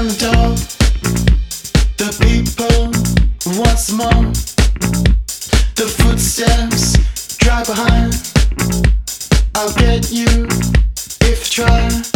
on the door. The people once more. The footsteps drive behind. I'll get you if you try.